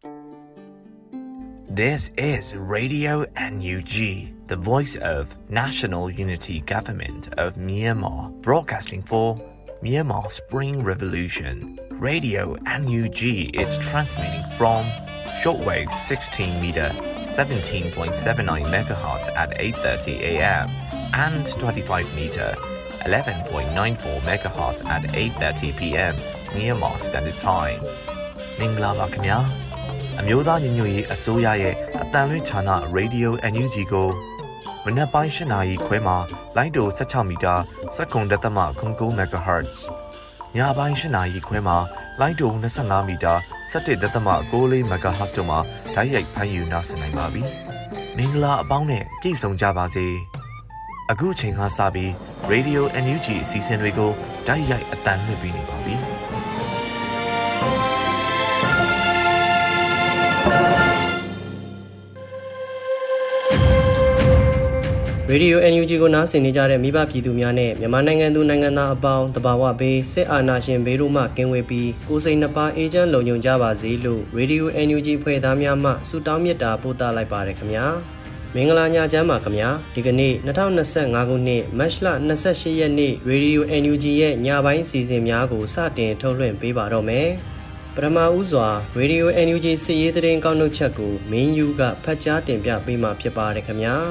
This is Radio NUG, the voice of National Unity Government of Myanmar, broadcasting for Myanmar Spring Revolution. Radio NUG is transmitting from shortwave 16 meter, 17.79 MHz at 8:30 a.m. and 25 meter, 11.94 MHz at 8:30 p.m. Myanmar Standard Time. မင်္ဂလာပါခင်ဗျာအမျိုးသားညီညွတ်ရေးအစိုးရရဲ့အတန်လွင့်ဌာန Radio NUG ကိုမနက်ပိုင်း8 နာရီခွဲမှာလိုင်းတို16မီတာ7.9 MHz ညပိုင်း8 နာရီခွဲမှာလိုင်းတို25မီတာ17.6 MHz တို့မှာဓာတ်ရိုက်ဖမ်းယူနိုင်နိုင်ပါပြီမင်္ဂလာအပေါင်းနဲ့ပြည့်စုံကြပါစေအခုချိန်ကစပြီး Radio NUG အစီအစဉ်တွေကိုဓာတ်ရိုက်အတန်လွှင့်ပေးနေပါပြီရေဒီယို NUG ကိုနားဆင်နေကြတဲ့မိဘပြည်သူများနဲ့မြန်မာနိုင်ငံသူနိုင်ငံသားအပေါင်းတဘာဝဘေးစစ်အာဏာရှင်ဘေးတို့မှကင်းဝေးပြီးကိုယ်စိတ်နှပါအေးချမ်းလုံခြုံကြပါစေလို့ရေဒီယို NUG ဖွဲ့သားများမှဆုတောင်းမေတ္တာပို့သလိုက်ပါရခင်ဗျာမင်္ဂလာညချမ်းပါခင်ဗျာဒီကနေ့2025ခုနှစ်မတ်လ28ရက်နေ့ရေဒီယို NUG ရဲ့ညပိုင်းအစီအစဉ်များကိုစတင်ထုတ်လွှင့်ပေးပါတော့မယ်ပထမဦးစွာရေဒီယို NUG စစ်ရေးသတင်းကောက်နှုတ်ချက်ကိုမင်းယူကဖတ်ကြားတင်ပြပေးမှာဖြစ်ပါတယ်ခင်ဗျာ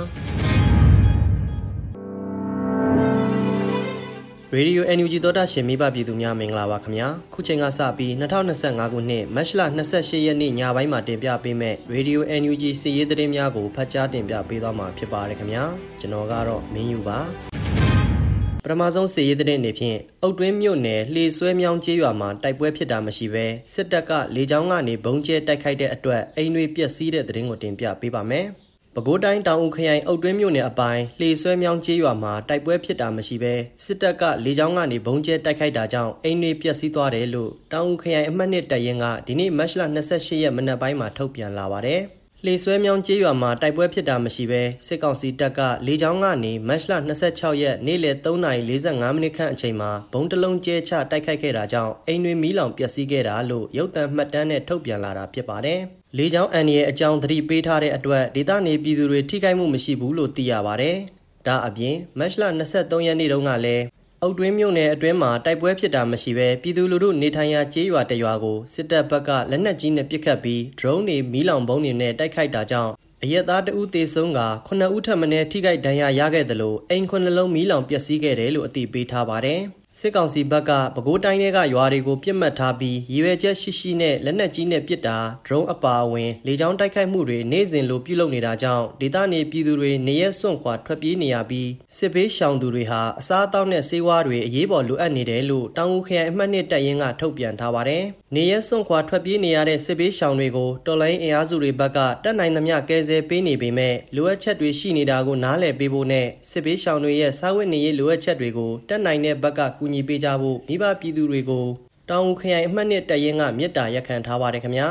ရေဒီယို NUG သောတာရှင်မိဘပြည်သူများမင်္ဂလာပါခင်ဗျာခုချိန်ကစပြီး2025ခုနှစ်မတ်လ28ရက်နေ့ညပိုင်းမှာတင်ပြပေးမဲ့ရေဒီယို NUG စီရေးသတင်းများကိုဖတ်ကြားတင်ပြပေးသွားမှာဖြစ်ပါတယ်ခင်ဗျာကျွန်တော်ကတော့မင်းယူပါပထမဆုံးစီရေးသတင်းအနေဖြင့်အုတ်တွင်းမြို့နယ်လှေဆွဲမြောင်းကျေးရွာမှာတိုက်ပွဲဖြစ်တာမရှိဘဲစစ်တပ်ကလေကြောင်းကနေဘုံကျဲတိုက်ခိုက်တဲ့အတွက်အိမ်တွေပျက်စီးတဲ့သတင်းကိုတင်ပြပေးပါမယ်ပဲခူးတိုင်းတောင်ဦးခရိုင်အုတ်တွင်းမြို့နယ်အပိုင်းလှေဆွဲမြောင်းကျေးရွာမှာတိုက်ပွဲဖြစ်တာမရှိဘဲစစ်တပ်ကလေကြောင်းကနေဘုံကျဲတိုက်ခိုက်တာကြောင့်အိမ်တွေပျက်စီးသွားတယ်လို့တောင်ဦးခရိုင်အမှတ် 2 တပ်ရင်းကဒီနေ့မတ်လ28ရက်မနက်ပိုင်းမှာထုတ်ပြန်လာပါတယ်။လှေဆွဲမြောင်းကျေးရွာမှာတိုက်ပွဲဖြစ်တာမရှိဘဲစစ်ကောင်စီတပ်ကလေကြောင်းကနေမတ်လ26ရက်နေ့လယ်3:45မိနစ်ခန့်အချိန်မှာဘုံတလုံးကျဲချတိုက်ခိုက်ခဲ့တာကြောင့်အိမ်တွေမီးလောင်ပျက်စီးခဲ့တာလို့ရုပ်သံမှတ်တမ်းနဲ့ထုတ်ပြန်လာတာဖြစ်ပါတယ်။လေကြောင်းအန်ရဲ့အကြောင်းသတိပေးထားတဲ့အတွက်ဒေသနေပြည်သူတွေထိခိုက်မှုမရှိဘူးလို့သိရပါတယ်။ဒါအပြင်မတ်လ23ရက်နေ့တုန်းကလည်းအုတ်တွင်းမြို့နယ်အတွင်းမှာတိုက်ပွဲဖြစ်တာမရှိဘဲပြည်သူလူထုနေထိုင်ရာကျေးရွာတရွာကိုစစ်တပ်ဘက်ကလက်နက်ကြီးနဲ့ပစ်ခတ်ပြီး drone တွေမီးလောင်ဗုံးတွေနဲ့တိုက်ခိုက်တာကြောင့်အရက်သားတဦးသေဆုံးက9ဦးထပ်မံထိခိုက်ဒဏ်ရာရခဲ့တယ်လို့အိမ်9လုံးမီးလောင်ပျက်စီးခဲ့တယ်လို့အသိပေးထားပါတယ်စစ်ကောင်စီဘက်ကပဲခူးတိုင်းတွေကရွာတွေကိုပြစ်မှတ်ထားပြီးရည်ရွယ်ချက်ရှိရှိနဲ့လက်နက်ကြီးနဲ့ပစ်တာ drone အပါအဝင်လေကြောင်းတိုက်ခိုက်မှုတွေနေ့စဉ်လိုပြုလုပ်နေတာကြောင့်ဒေသနေပြည်သူတွေနေရက်စွန့်ခွာထွက်ပြေးနေရပြီးစစ်ဘေးရှောင်သူတွေဟာအစားအသောက်နဲ့ဆေးဝါးတွေအရေးပေါ်လိုအပ်နေတယ်လို့တောင်ဦးခရိုင်အမှတ် 2 တပ်ရင်းကထုတ်ပြန်ထားပါတယ်။နေရက်စွန့်ခွာထွက်ပြေးနေရတဲ့စစ်ဘေးရှောင်တွေကိုတော်လိုင်းအင်အားစုတွေဘက်ကတက်နိုင်သမျှကယ်ဆယ်ပေးနေပေမဲ့လိုအပ်ချက်တွေရှိနေတာကိုနားလည်ပေးဖို့နဲ့စစ်ဘေးရှောင်တွေရဲ့စားဝတ်နေရေးလိုအပ်ချက်တွေကိုတက်နိုင်တဲ့ဘက်ကကူညီပေးကြဖို့မိဘပြည်သူတွေကိုတောင်ဦးခရိုင်အမှတ် 2 တပ်ရင်းကမြစ်တာရက်ခံထားပါတယ်ခင်ဗျာ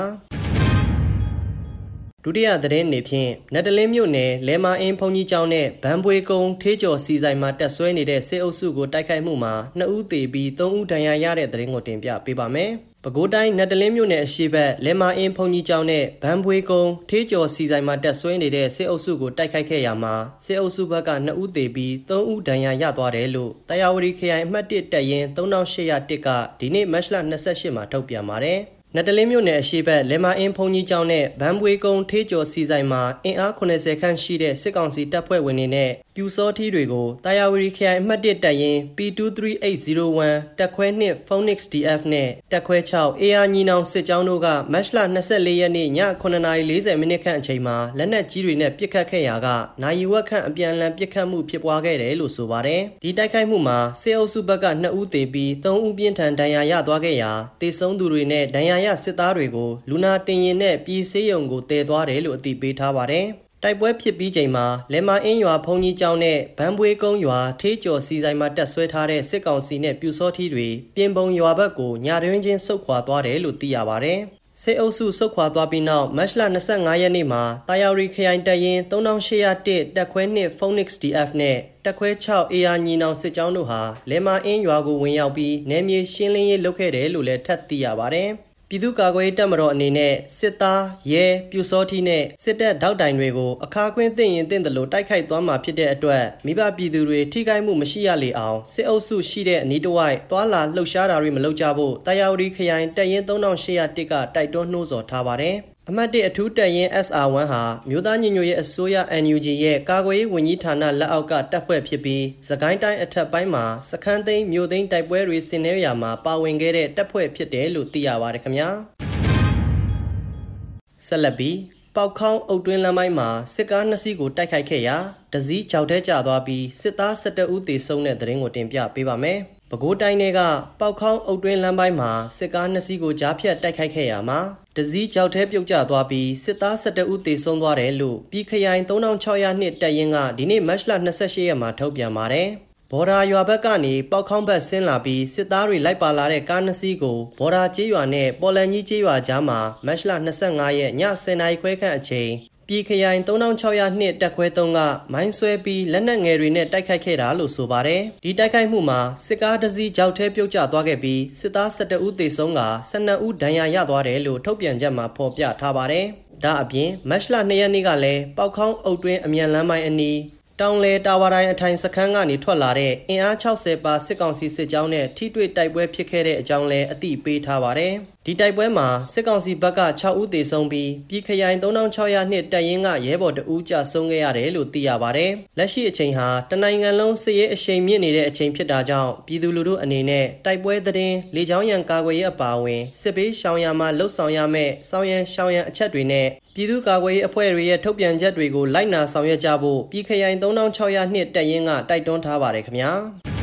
ဒုတိယသတင်းအနေဖြင့်နတ်တလင်းမြို့နယ်လဲမာအင်းဘုံကြီးကျောင်းနဲ့ဗန်ပွေကုန်းထေးကျော်စီဆိုင်မှာတက်ဆွဲနေတဲ့စစ်အုပ်စုကိုတိုက်ခိုက်မှုမှာ2ဦးသေပြီး3ဦးဒဏ်ရာရတဲ့သတင်းကိုတင်ပြပေးပါမယ်ပဲခူးတိုင်းနတ်တလင်းမြို့နယ်အရှေ့ဘက်လဲမာအင်းဘုံကြီးကျောင်းနဲ့ဗန်ပွေကုန်းထေးကျော်စီဆိုင်မှာတက်ဆွဲနေတဲ့စစ်အုပ်စုကိုတိုက်ခိုက်ခဲ့ရမှာစစ်အုပ်စုဘက်က2ဦးသေပြီး3ဦးဒဏ်ရာရသွားတယ်လို့တရားဝတီခရိုင်အမှတ် 1 တပ်ရင်း3801ကဒီနေ့မတ်လ28မှာထုတ်ပြန်ပါတယ်နတ်တလင်းမြို့နယ်အရှေ့ဘက်လဲမာအင်းဘုံကြီးကျောင်းနဲ့ဗန်ပွေကုန်းထေးကျော်စီဆိုင်မှာအင်အား80ခန့်ရှိတဲ့စစ်ကောင်စီတပ်ဖွဲ့ဝင်တွေနဲ့ပြူစောထီးတွေကိုတာယာဝတီခရိုင်အမှတ် 1 တပ်ရင်း P23801 တပ်ခွဲ2 Phoenix DF နဲ့တပ်ခွဲ6 AR ညီနောင်စစ်ကြောင်းတို့ကမတ်လ24ရက်နေ့ည9:40မိနစ်ခန့်အချိန်မှာလက်နက်ကြီးတွေနဲ့ပစ်ခတ်ခဲ့ရာကနိုင်ဝက်ခန့်အပြန်အလှန်ပစ်ခတ်မှုဖြစ်ပွားခဲ့တယ်လို့ဆိုပါတယ်ဒီတိုက်ခိုက်မှုမှာစစ်အုပ်စုဘက်က2ဦးသေပြီး3ဦးပြင်းထန်ဒဏ်ရာရသွားခဲ့ရာသေဆုံးသူတွေနဲ့ဒဏ်ရာရစစ်သားတွေကိုလူနာတင်ရင်နဲ့ပြည်ဆေးရုံကိုတည်သွားတယ်လို့အသိပေးထားပါတယ်တိုက်ပွဲဖြစ်ပြီးချိန်မှာလဲမာအင်းရွာဘုံကြီးကျောင်းနဲ့ဗန်ပွေကုန်းရွာထေးကျော်စီဆိုင်မှာတက်ဆွဲထားတဲ့စစ်ကောင်စီနဲ့ပြူစောထီးတွေပြင်ပုံရွာဘက်ကိုညတွင်ချင်းဆုတ်ခွာသွားတယ်လို့သိရပါတယ်စစ်အုပ်စုဆုတ်ခွာသွားပြီးနောက်မတ်လ25ရက်နေ့မှာတာယာဝတီခရိုင်တပ်ရင်း3801တပ်ခွဲ2 Phoenix DF နဲ့တပ်ခွဲ6 AR ညီနောင်စစ်ကြောင်းတို့ဟာလဲမာအင်းရွာကိုဝင်ရောက်ပြီးနယ်မြေရှင်းလင်းရေးလုပ်ခဲ့တယ်လို့လည်းထပ်သိရပါတယ်ပြည်သူ့ကာကွယ်ရေးတပ်မတော်အနေနဲ့စစ်သားရဲပြူစောထီးနဲ့စစ်တပ်ထောက်တိုင်တွေကိုအခါခွင့်သိရင်သိတယ်လို့တိုက်ခိုက်သွားမှာဖြစ်တဲ့အတွက်မိဘပြည်သူတွေထိခိုက်မှုမရှိရလေအောင်စစ်အုပ်စုရှိတဲ့အနီးတစ်ဝိုက်သွာလာလှုပ်ရှားတာတွေမလုပ်ကြဖို့တာယာဝတီခရိုင်တပ်ရင်း3801ကတိုက်တွန်းနှိုးဆော်ထားပါတယ်အမှတ်1အထူးတပ်ရင်း SR1 ဟာမြို့သားညီညွတ်ရေးအစိုးရ NUG ရဲ့ကာကွယ်ရေးဝန်ကြီးဌာနလက်အောက်ကတပ်ဖွဲ့ဖြစ်ပြီးစကိုင်းတိုင်းအထက်ပိုင်းမှာစခန်းသိမ်းမြို့သိမ်းတိုက်ပွဲတွေဆင်နွှဲရာမှာပါဝင်ခဲ့တဲ့တပ်ဖွဲ့ဖြစ်တယ်လို့သိရပါတယ်ခင်ဗျာဆက်လက်ပြီးပေါက်ခေါင်းအုတ်တွင်းလမ်းပိုင်းမှာစစ်ကား2စီးကိုတိုက်ခိုက်ခဲ့ရာတစည်းကြောက်ထဲကျသွားပြီးစစ်သား17ဦးသေဆုံးတဲ့သတင်းကိုတင်ပြပေးပါမယ်ပဲခူးတိုင်းကပေါက်ခေါင်းအုတ်တွင်းလမ်းပိုင်းမှာစစ်ကား2စီးကိုကြားဖြတ်တိုက်ခိုက်ခဲ့ရာမှာတစည်းကြောက်ထဲပြုတ်ကျသွားပြီးစစ်သား17ဦးသေဆုံးသွားတယ်လို့ပြည်ခရိုင်3602တပ်ရင်းကဒီနေ့မတ်လ28ရက်မှာထုတ်ပြန်ပါတယ်ဘော်ဒါရွာဘက်ကနေပေါက်ခေါင်းဘက်ဆင်းလာပြီးစစ်သားတွေလိုက်ပါလာတဲ့ကား2စီးကိုဘော်ဒါကျေးရွာနဲ့ပေါ်လန်ကြီးကျေးရွာကြားမှာမတ်လ25ရက်ည10:00 နာရီခွဲခန့်အချိန်ပြည်ခရိုင်3602တပ်ခွဲ3ကမိုင်းဆွဲပြီးလက်နက်ငယ်တွေနဲ့တိုက်ခိုက်ခဲ့တာလို့ဆိုပါတယ်ဒီတိုက်ခိုက်မှုမှာစစ်ကားတစ်စီးကြောက်ထဲပြုတ်ကျသွားခဲ့ပြီးစစ်သား17ဦးသေဆုံးက12ဦးဒဏ်ရာရသွားတယ်လို့ထုတ်ပြန်ချက်မှာဖော်ပြထားပါတယ်ဒါအပြင်မတ်လ2ရက်နေ့ကလည်းပေါက်ခေါင်းအုတ်တွင်းအမြန်လမ်းပိုင်းအနီးတောင်လေတာဝါတိုင်းအထိုင်စခန်းကနေထွက်လာတဲ့အင်အား60ပါစစ်ကောင်စီစစ်ကြောင်းနဲ့ထိတွေ့တိုက်ပွဲဖြစ်ခဲ့တဲ့အကြောင်းလည်းအသိပေးထားပါတယ်။ဒီတိုက်ပွဲမှာစစ်ကောင်စီဘက်က6ဦးသေဆုံးပြီးပြည်ခရိုင်3602တပ်ရင်းကရဲဘော်2ဦးကြာဆုံးခဲ့ရတယ်လို့သိရပါတယ်။လက်ရှိအချိန်ဟာတနိုင်ငံလုံးစစ်ရေးအရှိန်မြင့်နေတဲ့အချိန်ဖြစ်တာကြောင့်ပြည်သူလူထုအနေနဲ့တိုက်ပွဲသတင်းလေကြောင်းရန်ကာကွယ်ရေးအပါအဝင်စစ်ဘေးရှောင်ရမှာလှုပ်ဆောင်ရမယ့်စောင်းရန်ရှောင်းရန်အချက်တွေနဲ့ပြည်သူ့ကာကွယ်ရေးအဖွဲ့တွေရဲ့ထုတ်ပြန်ချက်တွေကိုလိုက်နာဆောင်ရွက်ကြဖို့ပြည်ခရိုင်3602တပ်ရင်းကတိုက်တွန်းထားပါတယ်ခင်ဗျာ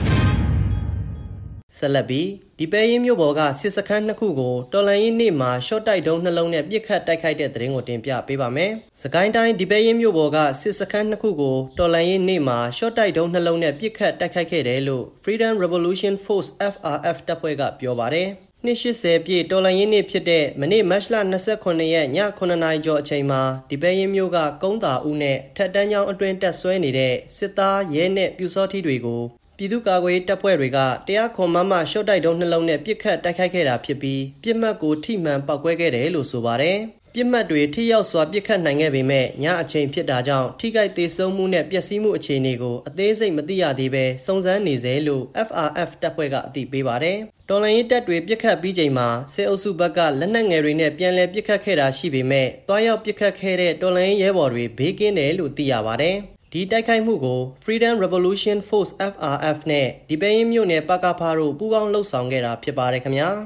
ဆက်လက်ပြီးဒီပဲရင်မြို့ပေါ်ကစစ်စခန်း2ခုကိုတော်လန်ရေးနေ့မှာရှော့တိုက်ဒုံးနှလုံးနဲ့ပစ်ခတ်တိုက်ခိုက်တဲ့သတင်းကိုတင်ပြပေးပါမယ်။စကိုင်းတိုင်းဒီပဲရင်မြို့ပေါ်ကစစ်စခန်း2ခုကိုတော်လန်ရေးနေ့မှာရှော့တိုက်ဒုံးနှလုံးနဲ့ပစ်ခတ်တိုက်ခိုက်ခဲ့တယ်လို့ Freedom Revolution Force FRF တပ်ဖွဲ့ကပြောပါတယ်။280ပြည့်တော်လန်ရေးနေ့ဖြစ်တဲ့မနေ့မတ်လ29ရက်ည9နာရီကျော်အချိန်မှာဒီပဲရင်မြို့ကကုန်းသာဦးနဲ့ထက်တန်းကျောင်းအတွင်းတက်ဆွဲနေတဲ့စစ်သားရဲနဲ့ပြူစောထီးတွေကိုပြည်သူ့ကာကွယ်ရေးတပ်ဖွဲ့တွေက100မမရှော့တိုက်ဒုံးနှလုံးနဲ့ပစ်ခတ်တိုက်ခိုက်ခဲ့တာဖြစ်ပြီးပြစ်မှတ်ကိုထိမှန်ပောက်ကွဲခဲ့တယ်လို့ဆိုပါတယ်။ပြစ်မှတ်တွေထိရောက်စွာပစ်ခတ်နိုင်ခဲ့ပေမဲ့ညအချိန်ဖြစ်တာကြောင့်ထိခိုက်ဒေဆုံးမှုနဲ့ပျက်စီးမှုအခြေအနေကိုအသေးစိတ်မသိရသေးဘဲစုံစမ်းနေစေလို့ FRF တပ်ဖွဲ့ကအသိပေးပါတယ်။တော်လှန်ရေးတပ်တွေပစ်ခတ်ပြီးချိန်မှာစစ်အုပ်စုဘက်ကလက်နက်ငယ်တွေနဲ့ပြန်လည်ပစ်ခတ်ခဲ့တာရှိပေမဲ့တွားရောက်ပစ်ခတ်ခဲ့တဲ့တော်လှန်ရေးရဲဘော်တွေဘေးကင်းတယ်လို့သိရပါတယ်။ဒီတိုက်ခိုက်မှုကို Freedom Revolution Force FRF နဲ့ဒီပဲရင်မြို့နယ်ပကဖားတို့ပူးပေါင်းလှုပ်ဆောင်ခဲ့တာဖြစ်ပါတယ်ခင်ဗျာ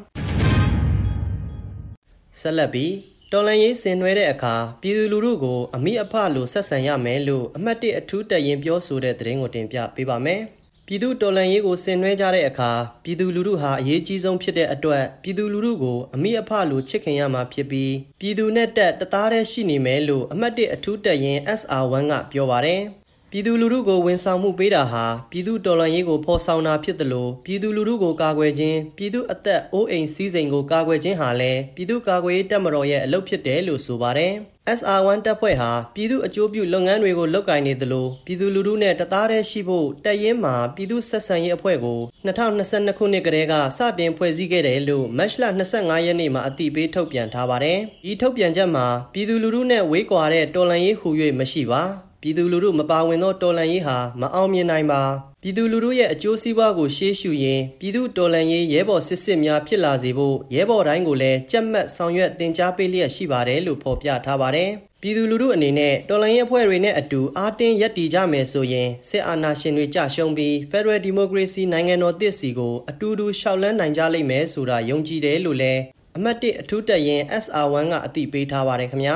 ဆက်လက်ပြီးတော်လှန်ရေးဆင်နွှဲတဲ့အခါပြည်သူလူထုကိုအမိအဖလိုဆက်ဆံရမယ်လို့အမှတ်1အထူးတပ်ရင်းပြောဆိုတဲ့သတင်းကိုတင်ပြပေးပါမယ်ပြည်သူတော်လှန်ရေးကိုဆင်နွှဲကြတဲ့အခါပြည်သူလူထုဟာအရေးကြီးဆုံးဖြစ်တဲ့အတွက်ပြည်သူလူထုကိုအမိအဖလိုချစ်ခင်ရမှာဖြစ်ပြီးပြည်သူနဲ့တက်တသားတည်းရှိနေမယ်လို့အမှတ်1အထူးတပ်ရင်း SR1 ကပြောပါတယ်ပြည်သူလူထုကိုဝန်ဆောင်မှုပေးတာဟာပြည်သူတော်လှန်ရေးကိုဖော်ဆောင်တာဖြစ်တယ်လို့ပြည်သူလူထုကိုကာကွယ်ခြင်းပြည်သူအသက်အိုးအိမ်စည်းစိမ်ကိုကာကွယ်ခြင်းဟာလည်းပြည်သူကာကွယ်ရေးတပ်မတော်ရဲ့အလုပ်ဖြစ်တယ်လို့ဆိုပါတယ်SR1 တပ်ဖွဲ့ဟာပြည်သူအကျိုးပြုလုပ်ငန်းတွေကိုလုပ်ကိုင်နေသလိုပြည်သူလူထုနဲ့တသားတည်းရှိဖို့တပ်ရင်းမှာပြည်သူဆက်ဆံရေးအဖွဲ့ကို2022ခုနှစ်ကတည်းကစတင်ဖွဲ့စည်းခဲ့တယ်လို့မတ်လ25ရက်နေ့မှာအသိပေးထုတ်ပြန်ထားပါတယ်။ဒီထုတ်ပြန်ချက်မှာပြည်သူလူထုနဲ့ဝေးကွာတဲ့တော်လှန်ရေးဟူ၍မရှိပါပြည်သူလူထုမပါဝင်သောတော်လှန်ရေးဟာမအောင်မြင်နိုင်ပါပြည်သူလူထုရဲ့အကျိုးစီးပွားကိုရှေ့ရှုရင်းပြည်သူတော်လှန်ရေးရဲဘော်စစ်များဖြစ်လာစေဖို့ရဲဘော်တိုင်းကိုလည်းကြက်မှတ်ဆောင်ရွက်တင် जा ပေးလျက်ရှိပါတယ်လို့ဖော်ပြထားပါတယ်ပြည်သူလူထုအနေနဲ့တော်လှန်ရေးအဖွဲ့တွေနဲ့အတူအားတင်းရပ်တည်ကြမယ်ဆိုရင်စစ်အာဏာရှင်တွေကြရှုံးပြီး Federal Democracy နိုင်ငံတော်သစ်စီကိုအတူတူရှောက်လန်းနိုင်ကြလိမ့်မယ်ဆိုတာယုံကြည်တယ်လို့လည်းအမှတ်1အထူးတပ်ရင်း SR1 ကအသိပေးထားပါတယ်ခင်ဗျာ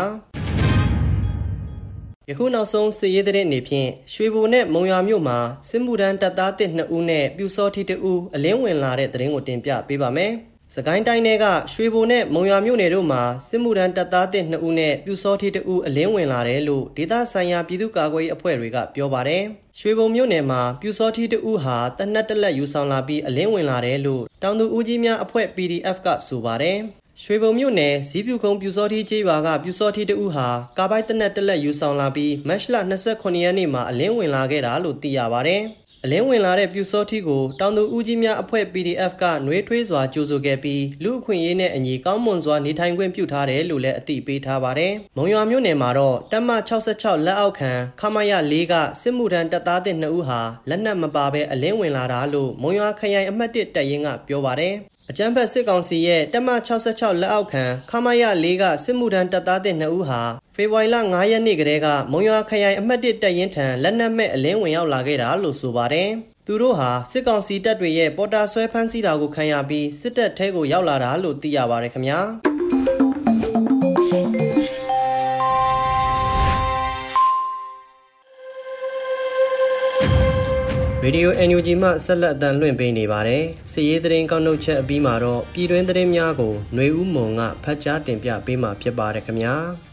ယခုနောက်ဆုံးစစ်ရေးတဲ့အနေဖြင့်ရွှေဘိုနဲ့မုံရွာမြို့မှာစစ်မှုထမ်းတပ်သားတစ်2ဦးနဲ့ပြူစောထီး2ဦးအလင်းဝင်လာတဲ့သတင်းကိုတင်ပြပေးပါမယ်။စကိုင်းတိုင်းကရွှေဘိုနဲ့မုံရွာမြို့နယ်တို့မှာစစ်မှုထမ်းတပ်သားတစ်2ဦးနဲ့ပြူစောထီး2ဦးအလင်းဝင်လာတယ်လို့ဒေသဆိုင်ရာပြည်သူ့ကာကွယ်ရေးအဖွဲ့တွေကပြောပါတယ်။ရွှေဘုံမြို့နယ်မှာပြူစောထီး2ဦးဟာတနက်တက်လက်ယူဆောင်လာပြီးအလင်းဝင်လာတယ်လို့တောင်သူဦးကြီးများအဖွဲ့ PDF ကဆိုပါတယ်။ရွှေဘုံမြို့နယ်ဇီးပြူကုန်းပြူစောထီးကျေးရွာကပြူစောထီး2ဦးဟာကာပိုက်တနက်တက်လက်ယူဆောင်လာပြီးမတ်လ29ရက်နေ့မှာအလင်းဝင်လာခဲ့တာလို့သိရပါတယ်။အလင်းဝင်လာတဲ့ပြူစောထီကိုတောင်သူဦးကြီးများအဖွဲ့ PDF ကနှွေးထွေးစွာကြိုဆိုခဲ့ပြီးလူအခွင့်အရေးနဲ့အညီကောင်းမွန်စွာနေထိုင်ခွင့်ပြုထားတယ်လို့လည်းအသိပေးထားပါတယ်။မုံရွာမြို့နယ်မှာတော့တပ်မ66လက်အောက်ခံခမရ4ကစစ်မှုထမ်းတပ်သားသစ်2ဦးဟာလက်နက်မပါဘဲအလင်းဝင်လာတာလို့မုံရွာခရိုင်အမှတ်1တပ်ရင်းကပြောပါတယ်။အကြမ်းဖက်စစ်ကောင်စီရဲ့တပ်မ66လက်အောက်ခံခမရ4ကစစ်မှုထမ်းတပ်သားသစ်2ဦးဟာဖေဖော်ဝါရီလ9ရက်နေ့ကတည်းကမုံရွာခရိုင်အမှတ်1တပ်ရင်းထံလက်နက်မဲ့အလင်းဝင်ရောက်လာခဲ့တာလို့ဆိုပါတယ်။သူတို့ဟာစစ်ကောင်စီတပ်တွေရဲ့ပေါ်တာဆွဲဖမ်းဆီးတာကိုခံရပြီးစစ်တပ်ထဲကိုရောက်လာတာလို့သိရပါတယ်ခင်ဗျာ။ Radio NUG မှဆက်လက်အသံလွှင့်ပေးနေပါတယ်။စစ်ရေးသတင်းကောက်နှုတ်ချက်အပြီးမှာတော့ပြည်တွင်းသတင်းများကိုຫນွေဦးမွန်ကဖတ်ကြားတင်ပြပေးမှာဖြစ်ပါတယ်ခင်ဗျာ။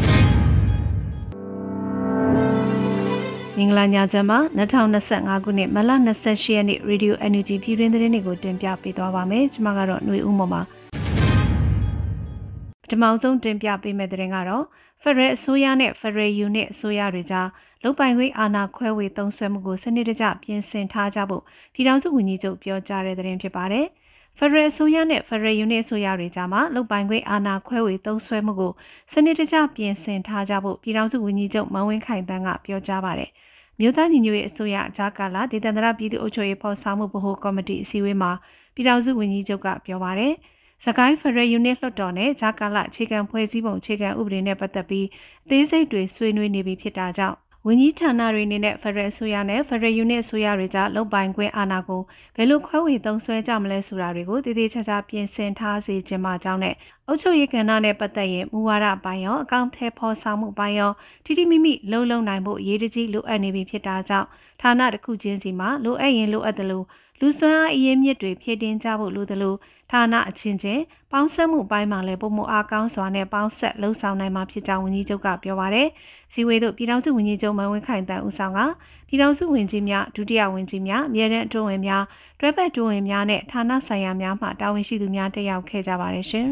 မင်္ဂလာညချမ်းပါ2025ခုနှစ်မလ28ရက်နေ့ Radio NUG ပြည်တွင်းသတင်းတွေကိုတင်ပြပေးသွားပါမယ်။ကျွန်မကတော့ຫນွေဦးမွန်ပါ။ပထမဆုံးတင်ပြပေးမယ့်သတင်းကတော့ Federal အစိုးရနဲ့ Federal Unit အစိုးရတွေကြားလုတ်ပိုင်ခွင့်အာဏာခွဲဝေသုံးစွဲမှုကိုစနစ်တကျပြင်ဆင်ထားကြဖို့ပြည်ထောင်စုဝန်ကြီးချုပ်ပြောကြားတဲ့သတင်းဖြစ်ပါတယ်။ Federal အစိုးရနဲ့ Federal Unit အစိုးရတွေကြားမှာလုတ်ပိုင်ခွင့်အာဏာခွဲဝေသုံးစွဲမှုကိုစနစ်တကျပြင်ဆင်ထားကြဖို့ပြည်ထောင်စုဝန်ကြီးချုပ်မန်းဝင်းခိုင်တန်းကပြောကြားပါတယ်။မြို့သားညီညွတ်ရေးအစိုးရအကြားကာလဒေသန္တရပြည်သူ့အုပ်ချုပ်ရေးဖော်ဆောင်မှုဗဟိုကော်မတီအစည်းအဝေးမှာပြည်ထောင်စုဝန်ကြီးချုပ်ကပြောပါတယ်။စကိုင်း Federal Unit လွှတ်တော်နဲ့ဂျာကာလအခြေခံဖွဲ့စည်းပုံအခြေခံဥပဒေနဲ့ပတ်သက်ပြီးအသေးစိတ်တွေဆွေးနွေးနေပြီဖြစ်တာကြောင့်ဝန်ကြီးဌာနတွေအနေနဲ့ Federal အစိုးရနဲ့ Federal Unit အစိုးရတွေကြားလုပ်ပိုင်ခွင့်အာဏာကိုဘယ်လိုခွဲဝေသုံးစွဲကြမလဲဆိုတာတွေကိုတည်တည်ချာချာပြင်ဆင်ထားစေချင်ပါကြောင်းနဲ့အုပ်ချုပ်ရေးကဏ္ဍနဲ့ပတ်သက်ရင်မူဝါဒပိုင်းရောအကောင့်ထဲဖော်ဆောင်မှုပိုင်းရောထိထိမိမိလုံနိုင်ဖို့အရေးတကြီးလိုအပ်နေပြီဖြစ်တာကြောင့်ဌာနတစ်ခုချင်းစီမှာလိုအပ်ရင်လိုအပ်တယ်လို့လူစွမ်းအားအရေးမြစ်တွေဖြည့်တင်းကြဖို့လိုတယ်လို့ဌာနအချင်းချင်းပေါင်းစပ်မှုပိုင်းမှာလည်းပုံမအားကောင်းစွာနဲ့ပေါင်းဆက်လှုပ်ဆောင်နိုင်မှာဖြစ်ကြောင်းဝန်ကြီးချုပ်ကပြောပါတယ်။စီဝေးတို့ပြည်ထောင်စုဝန်ကြီးချုပ်မန်းဝင်းခိုင်တန်းဦးဆောင်ကပြည်ထောင်စုဝန်ကြီးများဒုတိယဝန်ကြီးများအမြဲတမ်းအတွင်းဝင်များတွဲဖက်အတွင်းဝင်များနဲ့ဌာနဆိုင်ရာများမှတာဝန်ရှိသူများတက်ရောက်ခဲ့ကြပါတယ်ရှင်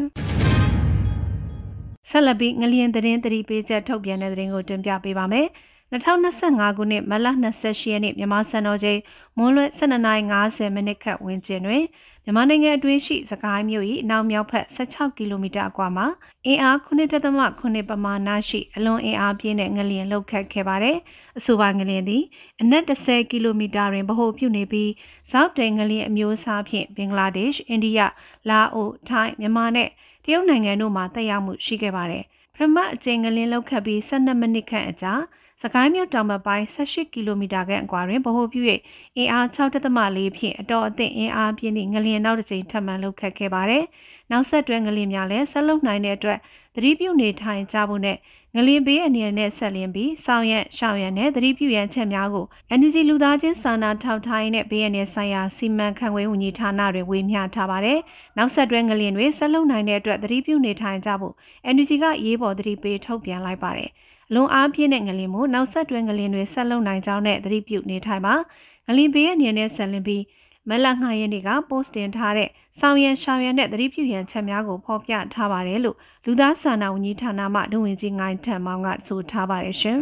။ဆက်လက်ပြီးငလျင်သတင်းသတိပေးချက်ထုတ်ပြန်တဲ့သတင်းကိုတင်ပြပေးပါမယ်။2025ခုနှစ်မလ28ရက်နေ့မြန်မာစံတော်ချိန်မွန်းလွဲ12:50မိနစ်ခန့်ဝန်းကျင်တွင်မြန်မာနိုင်ငံအတွင်းရှိစကိုင်းမြို့၏အနောက်မြောက်ဘက်16ကီလိုမီတာအကွာမှာအင်အား 9.9 ပမာဏရှိအလွန်အင်အားပြင်းတဲ့ငလျင်လှုပ်ခတ်ခဲ့ပါတယ်။အဆိုပါငလျင်သည်အနက်10ကီလိုမီတာတွင်ဗဟိုပြုနေပြီးဇောက်တိန်ငလျင်အမျိုးအစားဖြင့်ဘင်္ဂလားဒေ့ရှ်၊အိန္ဒိယ၊လာအို၊ထိုင်း၊မြန်မာနဲ့တရုတ်နိုင်ငံတို့မှတက်ရောက်မှုရှိခဲ့ပါတယ်။ပထမအကြိမ်ငလျင်လှုပ်ခတ်ပြီး12မိနစ်ခန့်အကြာစကိုင်းမြို့တောင်ဘက်ပိုင်း18ကီလိုမီတာခန့်အကွာတွင်ဗဟိုပြု၍အင်အား 6.4 ဖြင့်အတော်အသင့်အင်အားပြင်းသည့်ငလျင်နောက်တစ်ကြိမ်ထပ်မံလှုပ်ခတ်ခဲ့ပါတယ်။နောက်ဆက်တွဲငလျင်များလည်းဆက်လုပ်နိုင်တဲ့အတွက်သတိပြုနေထိုင်ကြဖို့နဲ့ငလျင်ဘေးအနေနဲ့ဆက်လျင်ပြီးဆောင်ရွက်ရှောင်ရနဲ့သတိပြုရန်ချက်များကို NUG လူသားချင်းစာနာထောက်ထားရေးနဲ့ဘေးအန္တရာယ်ဆိုင်ရာစီမံခန့်ခွဲဝန်ကြီးဌာနတွေဝေမျှထားပါတယ်။နောက်ဆက်တွဲငလျင်တွေဆက်လုပ်နိုင်တဲ့အတွက်သတိပြုနေထိုင်ကြဖို့ NUG ကရေးပေါ်သတိပေးထုတ်ပြန်လိုက်ပါတယ်။လွန်အားပြင်းတဲ့ငလျင်မို့နောက်ဆက်တွဲငလျင်တွေဆက်လုံနိုင်ကြောင်းနဲ့သတိပြုနေထိုင်ပါငလျင်ဘေးအနေနဲ့ဆက်လင်းပြီးမလ9ရက်နေ့ကပို့တင်ထားတဲ့ဆောင်ရန်ရှောင်ရန်နဲ့သတိပြုရန်ချက်များကိုဖော်ပြထားပါတယ်လို့လူသားစာနာဝန်ကြီးဌာနမှဒုဝန်ကြီးငိုင်းထံမောင်ကဆိုထားပါတယ်ရှင်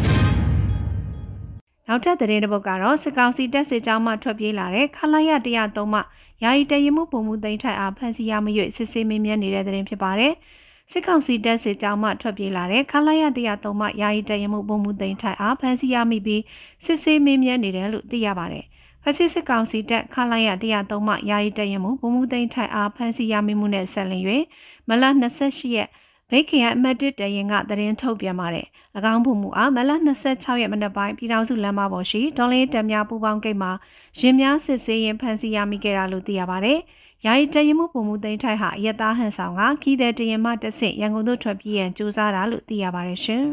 နောက်ထပ်သတင်းတစ်ပုဒ်ကတော့စစ်ကောင်စီတပ်စစ်ကြောင်းမှထွက်ပြေးလာတဲ့ခလာရ103မှယာယီတရင်မှုပုံမှုသိမ်းထိုက်အားဖမ်းဆီးရမရွေ့စစ်ဆေးမင်းမြန်းနေတဲ့သတင်းဖြစ်ပါတယ်စစ်ကောင်စီတပ်စစ်ကြောင်းမှထွက်ပြေးလာတဲ့ခလာရ103မှယာယီတရင်မှုပုံမှုသိမ်းထိုက်အားဖမ်းဆီးရမိပြီးစစ်ဆေးမင်းမြန်းနေတယ်လို့သိရပါတယ်ဖက်စစ်ကောင်စီတပ်ခလာရ103မှယာယီတရင်မှုပုံမှုသိမ်းထိုက်အားဖမ်းဆီးရမိမှုနဲ့ဆက်လျင်၍မလ28ရက်ဗိတ်ခရအမတ်1တရင်ကသတင်းထုတ်ပြန်ပါတယ်၎င်းပုံမှုအားမလ26ရက်မနက်ပိုင်းပြည်ထောင်စုလမ်းမပေါ်ရှိဒေါ်လင်းတပ်များပူးပေါင်းကိတ်မှာရင်များစစ်ဆေးရင်ဖမ်းဆီးရမိခဲ့တာလို့သိရပါတယ်ယာယီတရင်မှုပုံမှုသိမ်းထိုက်ဟာအယက်သားဟန်ဆောင်ကခီးတဲ့တရင်မှတဆင့်ရန်ကုန်သို့ထွက်ပြေးရန်ကြိုးစားတာလို့သိရပါတယ်ရှင်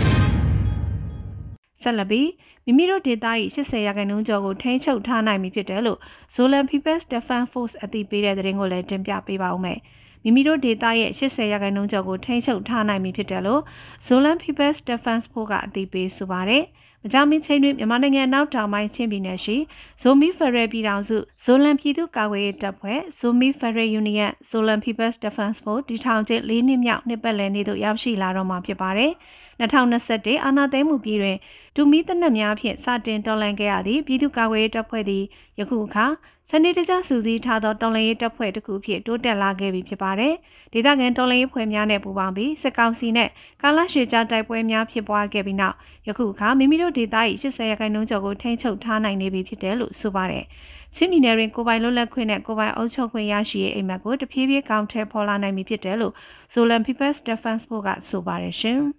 ဆက်လက်ပြီးမိမိတို့ဒေသ၏80%ကျော်ကိုထိန်းချုပ်ထားနိုင်ပြီဖြစ်တယ်လို့ Zolan People's Defense Force အသိပေးတဲ့သတင်းကိုလည်းတင်ပြပေးပါဦးမယ်မိမိတို့ဒေသရဲ့80%ကျော်ကိုထိန်းချုပ်ထားနိုင်ပြီဖြစ်တယ်လို့ Zolan People's Defense Force ကအသိပေးဆိုပါတယ်မကြာမီချိန်တွင်မြန်မာနိုင်ငံနောက်တောင်ပိုင်းချင်းပြည်နယ်ရှိဇိုမီဖရယ်ပြည်ထောင်စုဇိုလန်ပြည်သူ့ကာကွယ်ရေးတပ်ဖွဲ့ဇိုမီဖရယ်ယူနီယံဇိုလန် People's Defense Force တည်ထောင်ခြင်း4နှစ်မြောက်နှစ်ပတ်လည်နေ့သို့ရောက်ရှိလာတော့မှာဖြစ်ပါတယ် 2021အာဏာသိမ်းမှုပြည်တွင်ဒူမီတနက်များဖြင့်စတင်တော်လှန်ခဲ့ရသည့်ပြည်သူ့ကာကွယ်ရေးတပ်ဖွဲ့သည်ယခုအခါစနစ်တကျစုစည်းထားသောတော်လှန်ရေးတပ်ဖွဲ့တစ်ခုဖြင့်တိုးတက်လာခဲ့ပြီဖြစ်ပါတယ်။ဒေသခံတော်လှန်ရေးဖွဲ့များနဲ့ပူးပေါင်းပြီးစစ်ကောင်စီနဲ့ကာလရှည်ကြာတိုက်ပွဲများဖြစ်ပွားခဲ့ပြီးနောက်ယခုအခါမိမိတို့ဒေသ၏80%ကျော်ကိုထိန်းချုပ်ထားနိုင်နေပြီဖြစ်တယ်လို့ဆိုပါတယ်။ချင်းပြည်နယ်တွင်ကိုပိုင်လွတ်လပ်ခွင့်နဲ့ကိုပိုင်အုပ်ချုပ်ခွင့်ရရှိရေးအိမ်မက်ကိုတဖြည်းဖြည်းကောင်ထည့်ဖော်လာနိုင်ပြီဖြစ်တယ်လို့ Zolan People's Defense Force ကဆိုပါတယ်ရှင်။